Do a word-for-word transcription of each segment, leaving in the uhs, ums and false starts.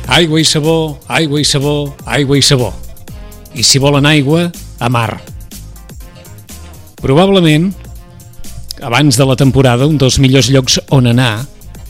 Aigua i sabó, aigua i sabó, aigua i sabó. I si volen aigua, a mar. Probablement, abans de la temporada, un dels millors llocs on anar,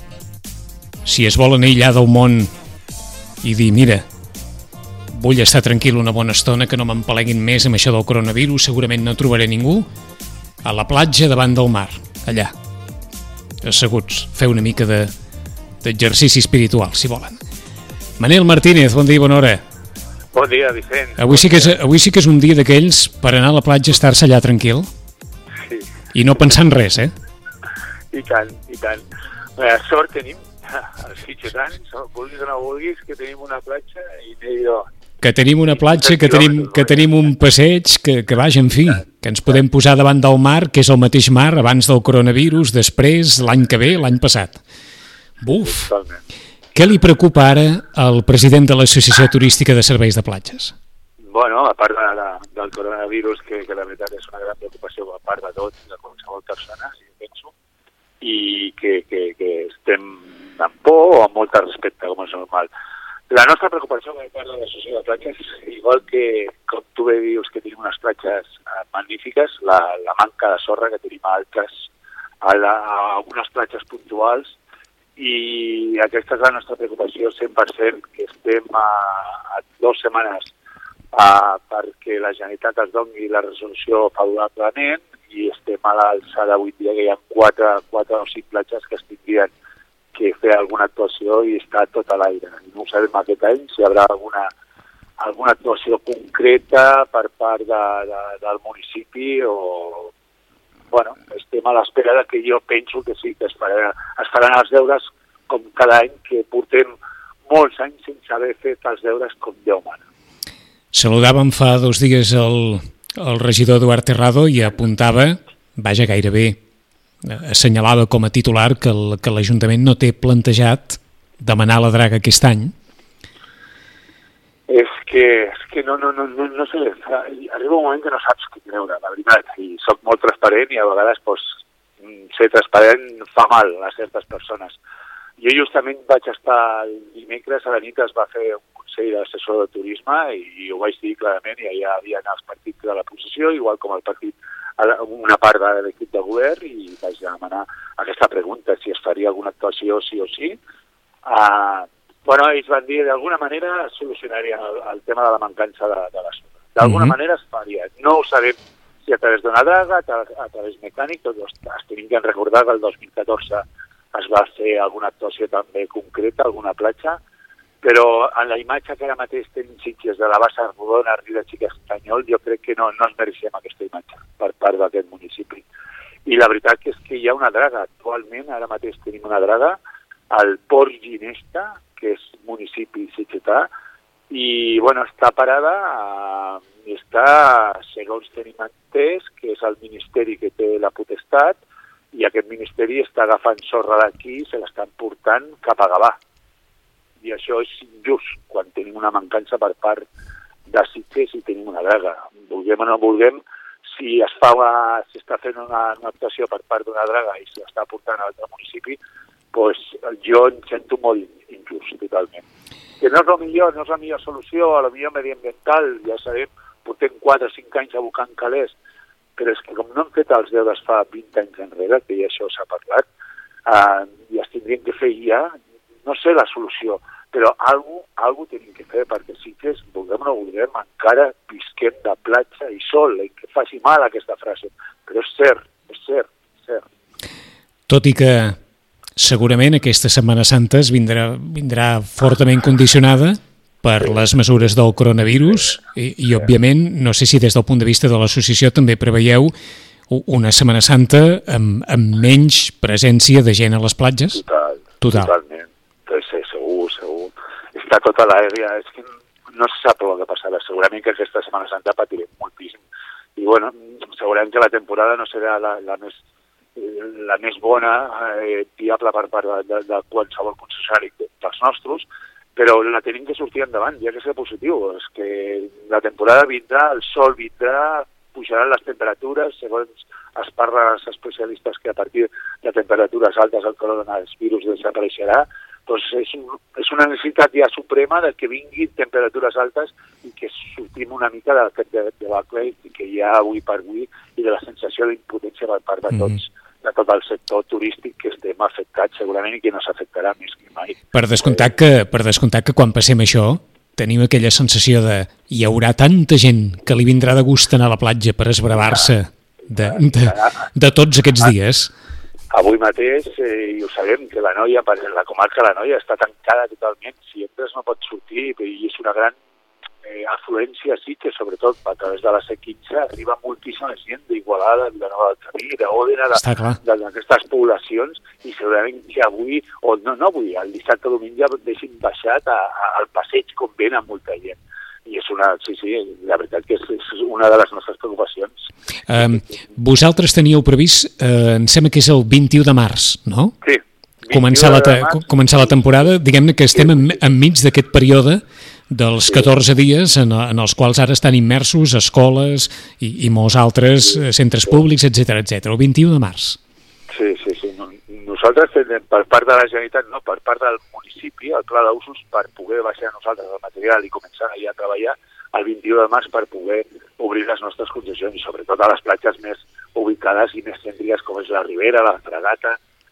si es volen aïllar del món i dir, mira, vull estar tranquil una bona estona, que no m'empaleguin més amb això del coronavirus, segurament no trobaré ningú, a la platja davant del mar, allà, asseguts, fer una mica de, d'exercici espiritual, si volen. Manel Martínez, bon dia i bona hora. Bon dia, Vicent. Avui sí que és, avui sí que és un dia d'aquells per anar a la platja, estar-se allà tranquil, sí. I no pensar en res, eh? I tant, i tant. Eh, sort tenim, els sitgetans, vulguis o no vulguis, que tenim una platja i n'hi-do. Que tenim una platja, que tenim, que tenim un passeig, que, que vaja, en fi, que ens podem posar davant del mar, que és el mateix mar abans del coronavirus, després, l'any que ve, l'any passat. Buf! Totalment. Què li preocupa ara al president de l'Associació Turística de Serveis de Platges? Bueno, a part de, de, del coronavirus, que, que la veritat és una gran preocupació a part de tot, de qualsevol persona, si penso, i que, que, que estem amb por o amb molt respecte, com és normal. La nostra preocupació per part de l'Associació de Platges, igual que, com tu bé dius, que tenim unes platges eh, magnífiques, la, la manca de sorra que tenim a altres, a, la, a algunes platges puntuals, i aquesta és la nostra preocupació cent per cent, que estem a, a dues setmanes a, perquè la Generalitat es doni la resolució favorablement i estem a l'alçada avui dia que hi ha quatre, quatre o cinc platges que es tindrien que fer alguna actuació i està tot a l'aire. No ho sabem aquest any si hi haurà alguna, alguna actuació concreta per part de, de, del municipi o... Bueno, estem a l'espera de que jo penso que sí, que es faran, es faran els deures com cada any, que portem molts anys sense haver fet els deures com Déu mana. Saludàvem fa dos dies el, el regidor Eduard Terrado i apuntava, vaja, gairebé, assenyalava com a titular que el, que l'Ajuntament no té plantejat demanar la draga aquest any. És que, és que no, no, no, no, no sé, arriba un moment que no saps què creure, la veritat, i soc molt transparent i a vegades pues, ser transparent fa mal a certes persones. Jo justament vaig estar el dimecres a la nit, es va fer un consell d'assessor de turisme i, i ho vaig dir clarament, i allà hi havia els partits de la posició, igual com el partit, una part de l'equip de govern, i vaig demanar aquesta pregunta, si es faria alguna actuació sí o sí. Uh, Bueno, ells van dir, d'alguna manera solucionarien el, el tema de la mancança de, de la sorra. D'alguna uh -huh. manera es faria. No ho sabem si a través d'una draga, a, tra a través mecànic, tots es tenim que recordar que el dos mil catorze es va fer alguna actuació també concreta, alguna platja, però en la imatge que ara mateix tenim Sitges de la bassa rodona, Riu de Xic Estanyol, jo crec que no, no es mereixem aquesta imatge per part d'aquest municipi. I la veritat és que hi ha una draga. Actualment, ara mateix tenim una draga al Port Ginesta, que és municipi sitgetà, i bueno, està parada, i eh, està, segons tenim entès, que és el ministeri que té la potestat, i aquest ministeri està agafant sorra d'aquí i se l'estan portant cap a Gavà. I això és injust, quan tenim una mancança per part de Sitges i tenim una draga. Vulguem o no vulguem, si es fa una, si està fent una, una actuació per part d'una draga i s'està portant a l'altre municipi, pues jo em sento molt injust, totalment. Que no és la millor, no és la millor solució, a la millor mediambiental, ja sabem, portem quatre o cinc anys abocant calés, però és que com no hem fet els deures fa vint anys enrere, que ja això s'ha parlat, eh, i es tindrien que fer ja, no sé la solució, però alguna cosa tenim que fer, perquè Sitges, vulguem o no vulguem, encara visquem de platja i sol, i que faci mal aquesta frase, però és cert, és cert, és cert. Tot i que segurament aquesta Setmana Santa es vindrà, vindrà fortament condicionada per les mesures del coronavirus i, i òbviament, no sé si des del punt de vista de l'associació també preveieu una Setmana Santa amb, amb menys presència de gent a les platges? Total, Total. totalment. Sí, segur, segur. Està tot a l'aire, és que no se sap el que passarà. Segurament que aquesta Setmana Santa patirem moltíssim. I bueno, segurament que la temporada no serà la, la més la més bona, eh, viable per part de, de, de qualsevol concessionari dels nostres, però la tenim que sortir endavant, ja que és positiu. És que la temporada vindrà, el sol vindrà, pujaran les temperatures, segons es parla als especialistes que a partir de temperatures altes el coronavirus desapareixerà, doncs és, un, és una necessitat ja suprema de que vinguin temperatures altes i que sortim una mica d'aquest debacle que hi ha avui per avui i de la sensació d'impotència per part de tots, mm-hmm. de tot el sector turístic que estem afectats segurament i que no s'afectarà més que mai. Per descomptat que, per descomptat que quan passem això tenim aquella sensació de hi haurà tanta gent que li vindrà de gust anar a la platja per esbravar-se de, de, de tots aquests dies. Avui mateix, eh, i ho sabem, que la Noia, la comarca de la Noia està tancada totalment, si entres no pots sortir, i és una gran eh, afluència, sí, que sobretot a través de la C quinze arriba moltíssima gent d'Igualada, de Nova del Camí, d'Òdena, d'aquestes poblacions, i segurament que avui, o no, no avui, el dissabte o diumenge deixin baixat a, a, al passeig com venen molta gent. I és una, sí, sí, la veritat que és, és una de les nostres preocupacions. Um, vosaltres teníeu previst, uh, em sembla que és el vint-i-u de març, no? Sí. Començar la, començar la temporada, diguem-ne que estem en, enmig d'aquest període dels catorze dies en, en els quals ara estan immersos escoles i, i molts altres centres públics, etcètera, etcètera. El vint-i-u de març. Sí, sí, sí. Nosaltres, per part de la Generalitat, no, per part del municipi, el pla d'usos, per poder baixar nosaltres el material i començar ja a treballar el vint-i-u de març per poder obrir les nostres concessions i sobretot a les platges més ubicades i més cèntriques com és la Ribera, la Fragata,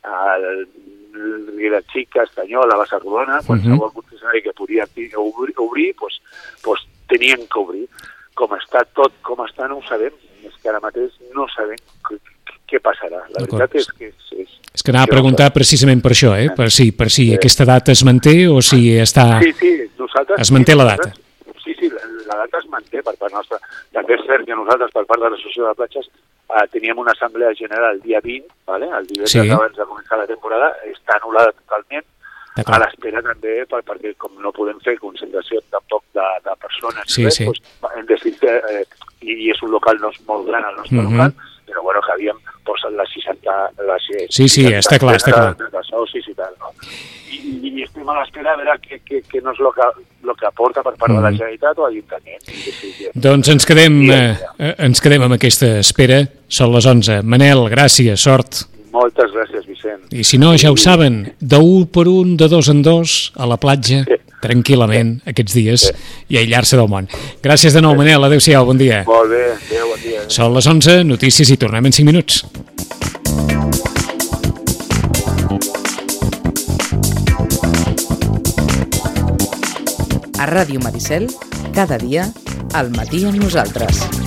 el Riera Xica, Estanyol, la Bassa Rodona, qualsevol concessionari que podia obrir, obrir doncs, doncs tenien que obrir. Com està tot, com està, no ho sabem, és que ara mateix no sabem què passarà. La veritat és que... És, és, és que anava a preguntar precisament per això, eh? per si, per si sí. aquesta data es manté o si està... Sí, sí, nosaltres... Es manté la data. Sí, sí, la, la data es manté per part nostra. També és cert que nosaltres, per part de l'Associació de Platges, eh, teníem una assemblea general el dia vint, ¿vale? El divendres sí. abans de començar la temporada, està anul·lada totalment, a l'espera també, per, perquè com no podem fer concentració tampoc de, de persones, sí, res, sí. doncs, hem decidit que, eh, i, i és un local no és molt gran el nostre mm-hmm. local, però bueno, que havíem posat les seixanta... Les, sí, sí, seixanta, està clar, està clar. De, de socis i tal, no? I, i estem a l'espera a veure què, què, què no és el que, lo que aporta per part mm. de la Generalitat o l'Ajuntament. Doncs ens quedem, eh, ens quedem amb aquesta espera. Són les onze. Manel, gràcies, sort. Moltes gràcies, Vicent. I si no, ja ho saben, de un per un, de dos en dos, a la platja, sí. tranquil·lament, sí. aquests dies, sí. i aïllar-se del món. Gràcies de nou, sí. Manel. Adéu-siau, bon dia. Molt bé, adéu, bon dia. Són les onze, notícies i tornem en cinc minuts. A Ràdio Maricel, cada dia, al matí amb nosaltres.